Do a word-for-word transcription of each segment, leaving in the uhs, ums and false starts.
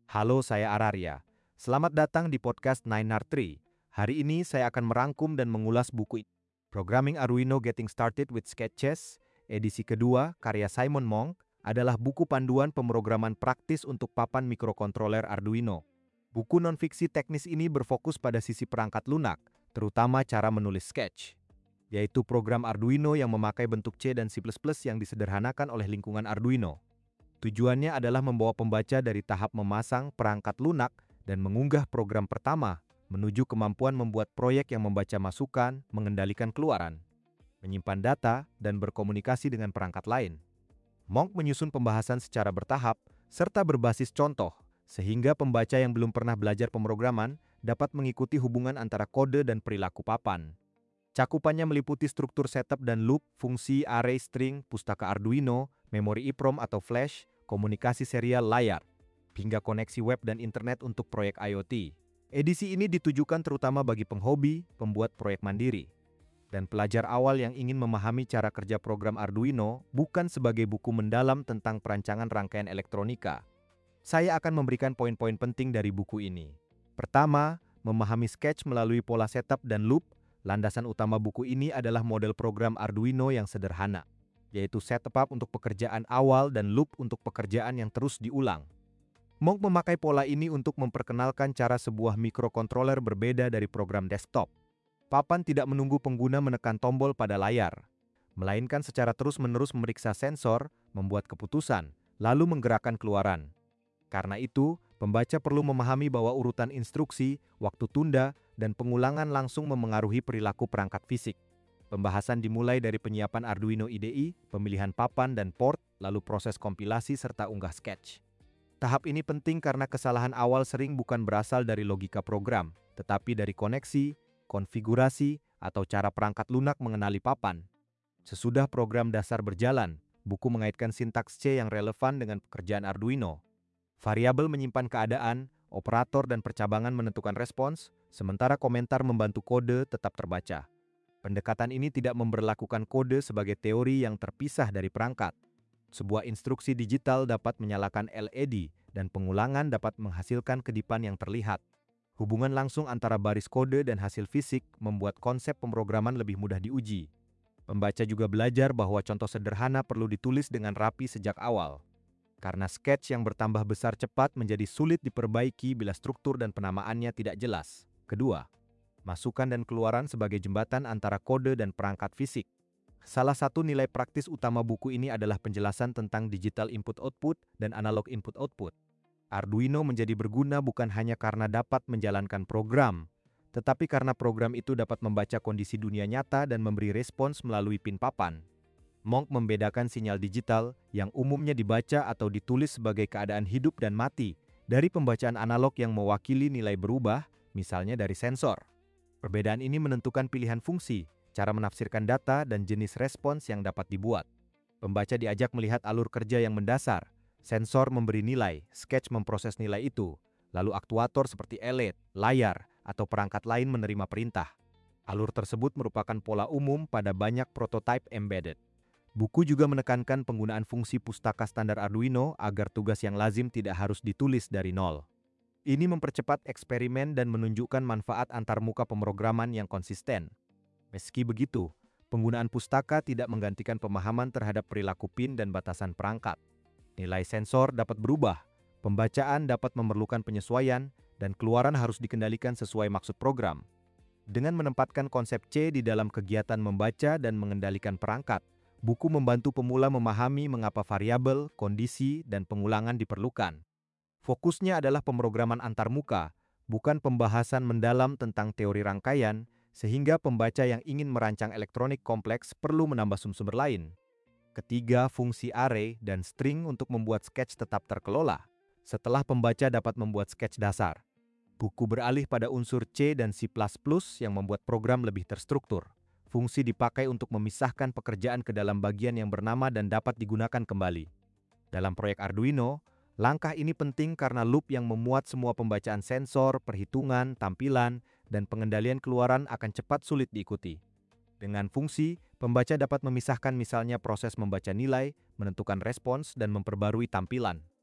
Halo, saya Araria. Selamat datang di podcast Nine R Tree. Hari ini saya akan merangkum dan mengulas buku Programming Arduino Getting Started with Sketches, edisi kedua, karya Simon Monk, adalah buku panduan pemrograman praktis untuk papan mikrokontroler Arduino. Buku non-fiksi teknis ini berfokus pada sisi perangkat lunak, terutama cara menulis sketch, yaitu program Arduino yang memakai bentuk C dan C plus plus yang disederhanakan oleh lingkungan Arduino. Tujuannya adalah membawa pembaca dari tahap memasang perangkat lunak dan mengunggah program pertama menuju kemampuan membuat proyek yang membaca masukan, mengendalikan keluaran, menyimpan data, dan berkomunikasi dengan perangkat lain. Monk menyusun pembahasan secara bertahap serta berbasis contoh, sehingga pembaca yang belum pernah belajar pemrograman dapat mengikuti hubungan antara kode dan perilaku papan. Cakupannya meliputi struktur setup dan loop, fungsi, array, string, pustaka Arduino, memori EEPROM atau flash, komunikasi serial layar, hingga koneksi web dan internet untuk proyek IoT. Edisi ini ditujukan terutama bagi penghobi, pembuat proyek mandiri, dan pelajar awal yang ingin memahami cara kerja program Arduino, bukan sebagai buku mendalam tentang perancangan rangkaian elektronika. Saya akan memberikan poin-poin penting dari buku ini. Pertama, memahami sketch melalui pola setup dan loop. Landasan utama buku ini adalah model program Arduino yang sederhana, yaitu setup untuk pekerjaan awal dan loop untuk pekerjaan yang terus diulang. Monk memakai pola ini untuk memperkenalkan cara sebuah mikrokontroler berbeda dari program desktop. Papan tidak menunggu pengguna menekan tombol pada layar, melainkan secara terus-menerus memeriksa sensor, membuat keputusan, lalu menggerakkan keluaran. Karena itu, pembaca perlu memahami bahwa urutan instruksi, waktu tunda, dan pengulangan langsung memengaruhi perilaku perangkat fisik. Pembahasan dimulai dari penyiapan Arduino I D E, pemilihan papan dan port, lalu proses kompilasi serta unggah sketch. Tahap ini penting karena kesalahan awal sering bukan berasal dari logika program, tetapi dari koneksi, konfigurasi, atau cara perangkat lunak mengenali papan. Sesudah program dasar berjalan, buku mengaitkan sintaks C yang relevan dengan pekerjaan Arduino. Variabel menyimpan keadaan, operator dan percabangan menentukan respons, sementara komentar membantu kode tetap terbaca. Pendekatan ini tidak memberlakukan kode sebagai teori yang terpisah dari perangkat. Sebuah instruksi digital dapat menyalakan L E D dan pengulangan dapat menghasilkan kedipan yang terlihat. Hubungan langsung antara baris kode dan hasil fisik membuat konsep pemrograman lebih mudah diuji. Pembaca juga belajar bahwa contoh sederhana perlu ditulis dengan rapi sejak awal, karena sketch yang bertambah besar cepat menjadi sulit diperbaiki bila struktur dan penamaannya tidak jelas. Kedua, masukan dan keluaran sebagai jembatan antara kode dan perangkat fisik. Salah satu nilai praktis utama buku ini adalah penjelasan tentang digital input-output dan analog input-output. Arduino menjadi berguna bukan hanya karena dapat menjalankan program, tetapi karena program itu dapat membaca kondisi dunia nyata dan memberi respons melalui pin papan. Monk membedakan sinyal digital yang umumnya dibaca atau ditulis sebagai keadaan hidup dan mati dari pembacaan analog yang mewakili nilai berubah, misalnya dari sensor. Perbedaan ini menentukan pilihan fungsi, cara menafsirkan data, dan jenis respons yang dapat dibuat. Pembaca diajak melihat alur kerja yang mendasar. Sensor memberi nilai, sketch memproses nilai itu, lalu aktuator seperti L E D, layar, atau perangkat lain menerima perintah. Alur tersebut merupakan pola umum pada banyak prototipe embedded. Buku juga menekankan penggunaan fungsi pustaka standar Arduino agar tugas yang lazim tidak harus ditulis dari nol. Ini mempercepat eksperimen dan menunjukkan manfaat antarmuka pemrograman yang konsisten. Meski begitu, penggunaan pustaka tidak menggantikan pemahaman terhadap perilaku pin dan batasan perangkat. Nilai sensor dapat berubah, pembacaan dapat memerlukan penyesuaian, dan keluaran harus dikendalikan sesuai maksud program. Dengan menempatkan konsep C di dalam kegiatan membaca dan mengendalikan perangkat, buku membantu pemula memahami mengapa variabel, kondisi, dan pengulangan diperlukan. Fokusnya adalah pemrograman antarmuka, bukan pembahasan mendalam tentang teori rangkaian, sehingga pembaca yang ingin merancang elektronik kompleks perlu menambah sumber lain. Ketiga, fungsi array dan string untuk membuat sketch tetap terkelola. Setelah pembaca dapat membuat sketch dasar, buku beralih pada unsur C dan C plus plus yang membuat program lebih terstruktur. Fungsi dipakai untuk memisahkan pekerjaan ke dalam bagian yang bernama dan dapat digunakan kembali. Dalam proyek Arduino, langkah ini penting karena loop yang memuat semua pembacaan sensor, perhitungan, tampilan, dan pengendalian keluaran akan cepat sulit diikuti. Dengan fungsi, pembaca dapat memisahkan misalnya proses membaca nilai, menentukan respons, dan memperbarui tampilan.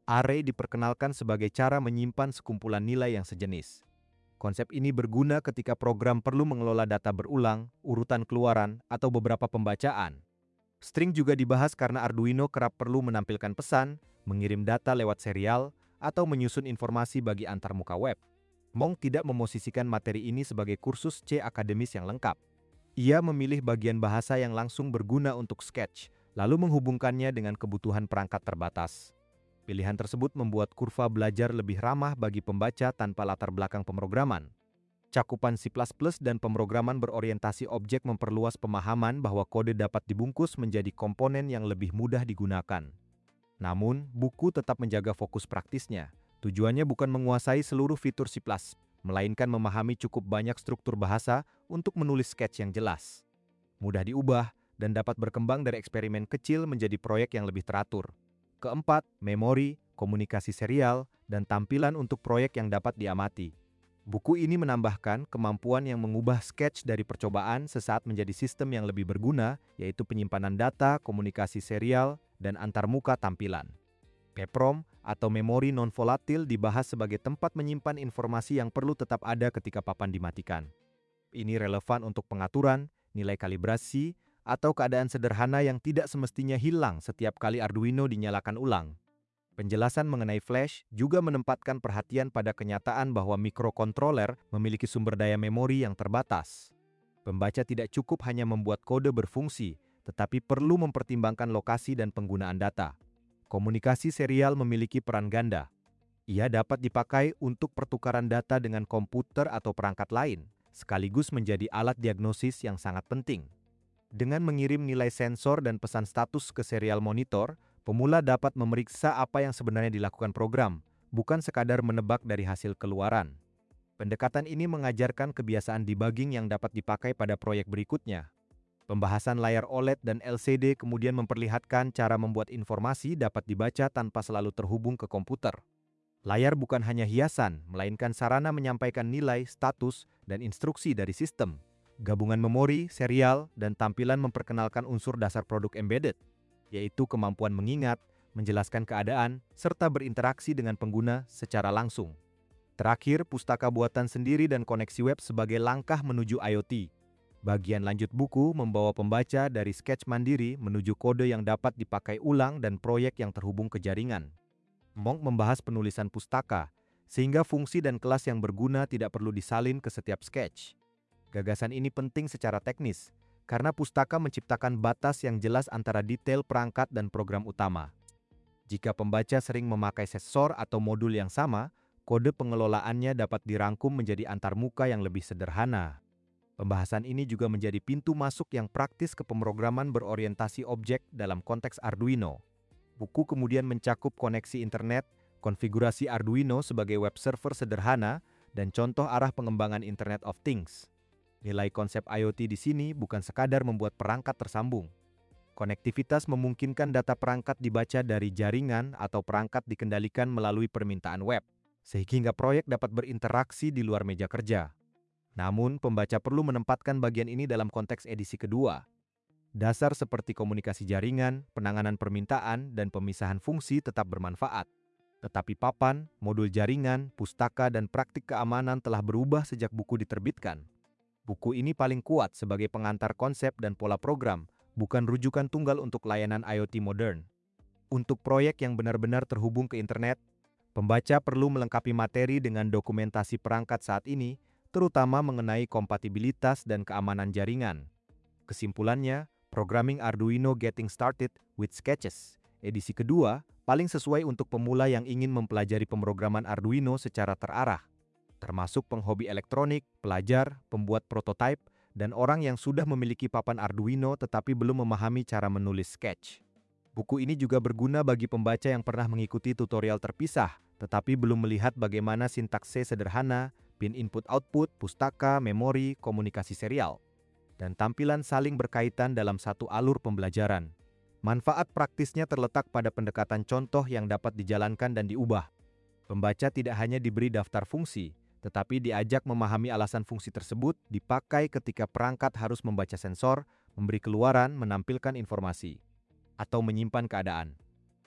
Array diperkenalkan sebagai cara menyimpan sekumpulan nilai yang sejenis. Konsep ini berguna ketika program perlu mengelola data berulang, urutan keluaran, atau beberapa pembacaan. String juga dibahas karena Arduino kerap perlu menampilkan pesan, mengirim data lewat serial, atau menyusun informasi bagi antarmuka web. Monk tidak memosisikan materi ini sebagai kursus C akademis yang lengkap. Ia memilih bagian bahasa yang langsung berguna untuk Sketch, lalu menghubungkannya dengan kebutuhan perangkat terbatas. Pilihan tersebut membuat kurva belajar lebih ramah bagi pembaca tanpa latar belakang pemrograman. Cakupan C plus plus dan pemrograman berorientasi objek memperluas pemahaman bahwa kode dapat dibungkus menjadi komponen yang lebih mudah digunakan. Namun, buku tetap menjaga fokus praktisnya. Tujuannya bukan menguasai seluruh fitur C plus plus, melainkan memahami cukup banyak struktur bahasa untuk menulis sketch yang jelas. Mudah diubah dan dapat berkembang dari eksperimen kecil menjadi proyek yang lebih teratur. Keempat, memori, komunikasi serial, dan tampilan untuk proyek yang dapat diamati. Buku ini menambahkan kemampuan yang mengubah Sketch dari percobaan sesaat menjadi sistem yang lebih berguna, yaitu penyimpanan data, komunikasi serial, dan antarmuka tampilan. EEPROM atau memori non-volatil dibahas sebagai tempat menyimpan informasi yang perlu tetap ada ketika papan dimatikan. Ini relevan untuk pengaturan, nilai kalibrasi, atau keadaan sederhana yang tidak semestinya hilang setiap kali Arduino dinyalakan ulang. Penjelasan mengenai flash juga menempatkan perhatian pada kenyataan bahwa mikrokontroler memiliki sumber daya memori yang terbatas. Pembaca tidak cukup hanya membuat kode berfungsi, tetapi perlu mempertimbangkan lokasi dan penggunaan data. Komunikasi serial memiliki peran ganda. Ia dapat dipakai untuk pertukaran data dengan komputer atau perangkat lain, sekaligus menjadi alat diagnosis yang sangat penting. Dengan mengirim nilai sensor dan pesan status ke serial monitor, pemula dapat memeriksa apa yang sebenarnya dilakukan program, bukan sekadar menebak dari hasil keluaran. Pendekatan ini mengajarkan kebiasaan debugging yang dapat dipakai pada proyek berikutnya. Pembahasan layar O L E D dan L C D kemudian memperlihatkan cara membuat informasi dapat dibaca tanpa selalu terhubung ke komputer. Layar bukan hanya hiasan, melainkan sarana menyampaikan nilai, status, dan instruksi dari sistem. Gabungan memori, serial, dan tampilan memperkenalkan unsur dasar produk embedded, yaitu kemampuan mengingat, menjelaskan keadaan, serta berinteraksi dengan pengguna secara langsung. Terakhir, pustaka buatan sendiri dan koneksi web sebagai langkah menuju I O T. Bagian lanjut buku membawa pembaca dari sketch mandiri menuju kode yang dapat dipakai ulang dan proyek yang terhubung ke jaringan. Monk membahas penulisan pustaka, sehingga fungsi dan kelas yang berguna tidak perlu disalin ke setiap sketch. Gagasan ini penting secara teknis, karena pustaka menciptakan batas yang jelas antara detail perangkat dan program utama. Jika pembaca sering memakai sensor atau modul yang sama, kode pengelolaannya dapat dirangkum menjadi antarmuka yang lebih sederhana. Pembahasan ini juga menjadi pintu masuk yang praktis ke pemrograman berorientasi objek dalam konteks Arduino. Buku kemudian mencakup koneksi internet, konfigurasi Arduino sebagai web server sederhana, dan contoh arah pengembangan Internet of Things. Nilai konsep I O T di sini bukan sekadar membuat perangkat tersambung. Konektivitas memungkinkan data perangkat dibaca dari jaringan atau perangkat dikendalikan melalui permintaan web, sehingga proyek dapat berinteraksi di luar meja kerja. Namun, pembaca perlu menempatkan bagian ini dalam konteks edisi kedua. Dasar seperti komunikasi jaringan, penanganan permintaan, dan pemisahan fungsi tetap bermanfaat. Tetapi papan, modul jaringan, pustaka, dan praktik keamanan telah berubah sejak buku diterbitkan. Buku ini paling kuat sebagai pengantar konsep dan pola program, bukan rujukan tunggal untuk layanan I O T modern. Untuk proyek yang benar-benar terhubung ke internet, pembaca perlu melengkapi materi dengan dokumentasi perangkat saat ini, terutama mengenai kompatibilitas dan keamanan jaringan. Kesimpulannya, Programming Arduino Getting Started with Sketches, edisi kedua, paling sesuai untuk pemula yang ingin mempelajari pemrograman Arduino secara terarah, termasuk penghobi elektronik, pelajar, pembuat prototipe, dan orang yang sudah memiliki papan Arduino tetapi belum memahami cara menulis Sketch. Buku ini juga berguna bagi pembaca yang pernah mengikuti tutorial terpisah, tetapi belum melihat bagaimana sintaks C sederhana, pin input-output, pustaka, memori, komunikasi serial, dan tampilan saling berkaitan dalam satu alur pembelajaran. Manfaat praktisnya terletak pada pendekatan contoh yang dapat dijalankan dan diubah. Pembaca tidak hanya diberi daftar fungsi, tetapi diajak memahami alasan fungsi tersebut dipakai ketika perangkat harus membaca sensor, memberi keluaran, menampilkan informasi, atau menyimpan keadaan.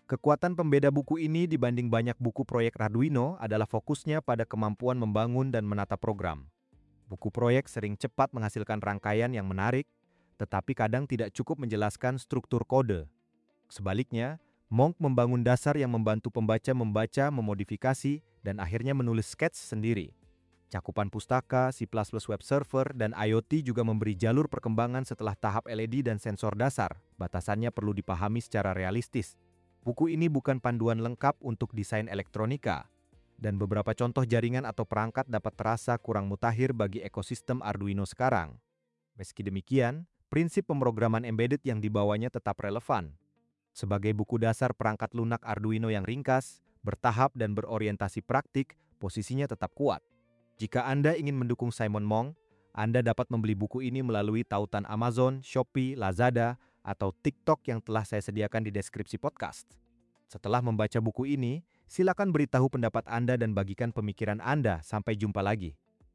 Kekuatan pembeda buku ini dibanding banyak buku proyek Arduino adalah fokusnya pada kemampuan membangun dan menata program. Buku proyek sering cepat menghasilkan rangkaian yang menarik, tetapi kadang tidak cukup menjelaskan struktur kode. Sebaliknya, Monk membangun dasar yang membantu pembaca membaca, memodifikasi, dan akhirnya menulis skets sendiri. Cakupan pustaka, C plus plus web server, dan IoT juga memberi jalur perkembangan setelah tahap L E D dan sensor dasar. Batasannya perlu dipahami secara realistis. Buku ini bukan panduan lengkap untuk desain elektronika, dan beberapa contoh jaringan atau perangkat dapat terasa kurang mutakhir bagi ekosistem Arduino sekarang. Meski demikian, prinsip pemrograman embedded yang dibawanya tetap relevan. Sebagai buku dasar perangkat lunak Arduino yang ringkas, bertahap dan berorientasi praktik, posisinya tetap kuat. Jika Anda ingin mendukung Simon Monk, Anda dapat membeli buku ini melalui tautan Amazon, Shopee, Lazada, atau TikTok yang telah saya sediakan di deskripsi podcast. Setelah membaca buku ini, silakan beritahu pendapat Anda dan bagikan pemikiran Anda. Sampai jumpa lagi.